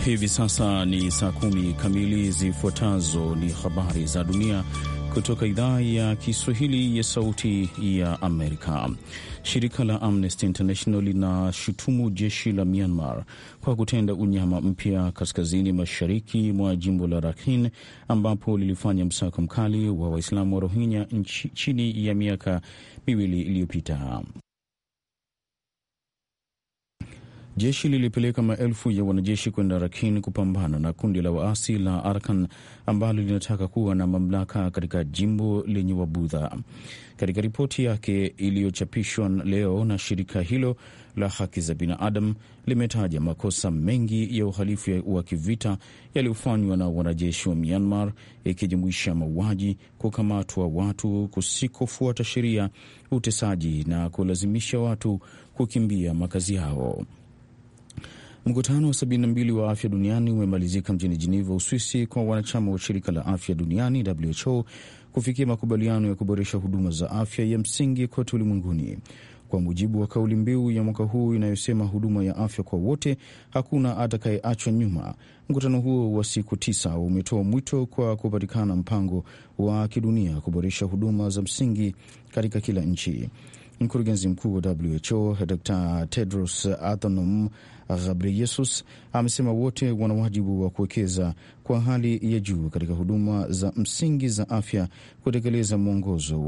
Hivi sasa ni saa 10 kamili. Zifuatazo ni habari za dunia kutoka idhaa ya Kiswahili ya Sauti ya Amerika. Shirika la Amnesty International linashutumu jeshi la Myanmar kwa kutenda unyama mpya kaskazini mashariki mwa jimbo la Rakhine, ambapo lilifanya msako mkali wa Waislamu wa Rohingya chini ya miaka miwili iliyopita. Jeshi lilipeleka maelfu ya wanajeshi kwenda Rakhine kupambana na kundi la waasi la Arakan ambalo linataka kuwa na mamlaka katika jimbo lenye Wabudha. Katika ripoti yake iliyochapishwa leo na shirika hilo la haki za binadamu, limetaja makosa mengi ya uhalifu wa kivita yaliyofanywa na wanajeshi wa Myanmar, ikijumuisha mauaji, kukamatwa watu kusikofuata sheria, utesaji na kulazimisha watu kukimbia makazi yao. Mkutano wa 72 wa afya duniani umemalizika mjini Geneva, Uswisi, kwa wanachama wa shirika la afya duniani WHO kufikia makubaliano ya kuboresha huduma za afya ya msingi kote ulimwenguni. Kwa mujibu wa kauli mbiu ya mwaka huu inayosema huduma ya afya kwa wote, hakuna atakayeachwa nyuma, mkutano huo wa siku 9 umetoa mwito kwa kupatikana mpango wa kidunia kuboresha huduma za msingi katika kila nchi. Mkurugenzi mkuu wa WHO Dr. Tedros Adhanom Ghebreyesus amesema wote wana wajibu wa kuwekeza kwa hali ya juu katika huduma za msingi za afya, kutekeleza mwongozo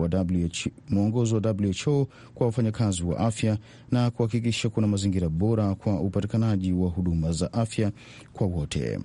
wa WHO kwa wafanyakazi wa afya na kuhakikisha kuna mazingira bora kwa upatikanaji wa huduma za afya kwa wote.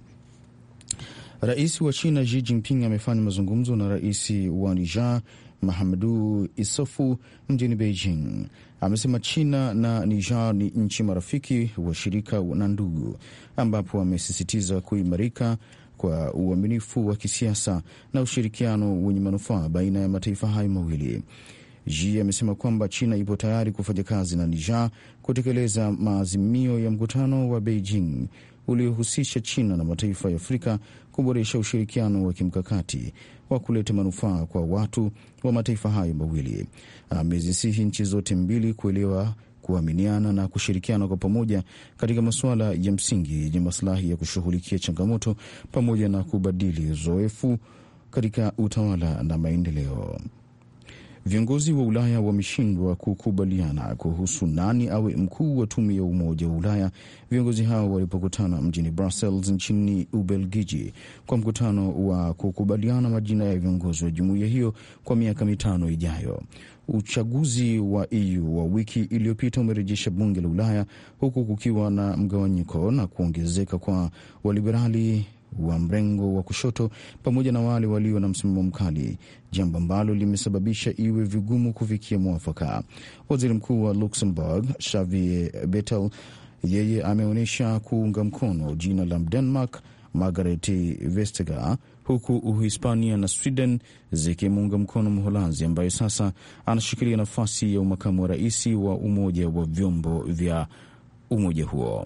Rais wa China Xi Jinping amefanya mazungumzo na rais wa Niger Mahamadou Issoufou mjini Beijing. Amesema China na Niger ni nchi marafiki, washirika na ndugu, ambapo amesisitiza kuimarika kwa uaminifu wa kisiasa na ushirikiano wenye manufaa baina ya mataifa hayo mawili. Xi amesema kwamba China ipo tayari kufanya kazi na Niger kutekeleza maazimio ya mkutano wa Beijing uliohusisha China na mataifa ya Afrika kuboresha ushirikiano wa kimkakati wa kuleta manufaa kwa watu wa mataifa hayo mawili. Amezisihi nchi zote mbili kuelewa, kuaminiana na kushirikiana kwa pamoja katika masuala ya msingi yenye maslahi ya kushughulikia changamoto pamoja na kubadili uzoefu katika utawala na maendeleo. Viongozi wa Ulaya wameshindwa kukubaliana kuhusu nani awe mkuu wa tume ya Umoja wa Ulaya. Viongozi hao walipokutana mjini Brussels nchini Ubelgiji kwa mkutano wa kukubaliana majina ya viongozi wa jumuiya hiyo kwa miaka 5 ijayo. Uchaguzi wa EU wa wiki iliyopita umerejesha bunge la Ulaya, huku kukiwa na mgawanyiko na kuongezeka kwa waliberali wa mrengo wa kushoto pamoja na wale walio na msimamo mkali, jambo ambalo limesababisha iwe vigumu kufikia mwafaka. Waziri Mkuu wa Luxembourg Xavier Bettel, yeye ameonyesha kuunga mkono jina la Denmark Margrethe Vestager, huku Uhispania na Sweden zikimuunga mkono Mholanzi ambaye sasa anashikilia nafasi ya makamu wa rais wa umoja wa vyombo vya umoja huo.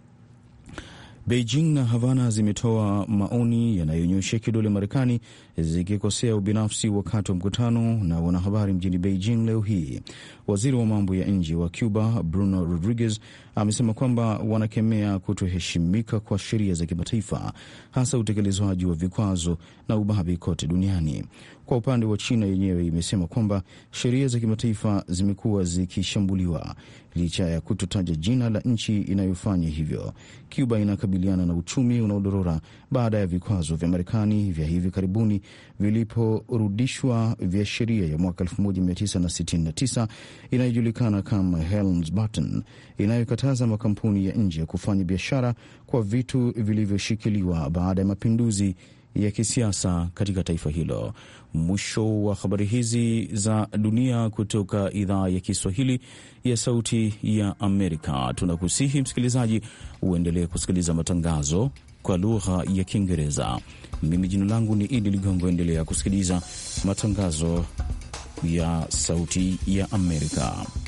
Beijing na Havana zimetoa maoni yanayonyosha kidole Marekani zikikosea ubinafsi wakati wa mkutano na wanahabari mjini Beijing leo hii. Waziri wa mambo ya nje wa Cuba Bruno Rodriguez amesema kwamba wanakemea kutoheshimika kwa sheria za kimataifa, hasa utekelezwaji wa vikwazo na ubabe kote duniani. Kwa upande wa China, yenyewe imesema kwamba sheria za kimataifa zimekuwa zikishambuliwa licha ya kutotaja jina la nchi inayofanya hivyo. Cuba inakabiliana na uchumi unaodorora baada ya vikwazo vya Marekani vya hivi karibuni viliporudishwa vya sheria ya mwaka 1969 inayojulikana kama Helms-Burton, inayokataza makampuni ya nje kufanya biashara kwa vitu vilivyoshikiliwa baada ya mapinduzi ya kisiasa katika taifa hilo. Mwisho wa habari hizi za dunia kutoka idhaa ya Kiswahili ya Sauti ya Amerika. Tunakusihi msikilizaji uendelee kusikiliza matangazo kwa lugha ya Kiingereza. Mimi jina langu ni Idi Ligongo. Endelea kusikiliza matangazo ya Sauti ya Amerika.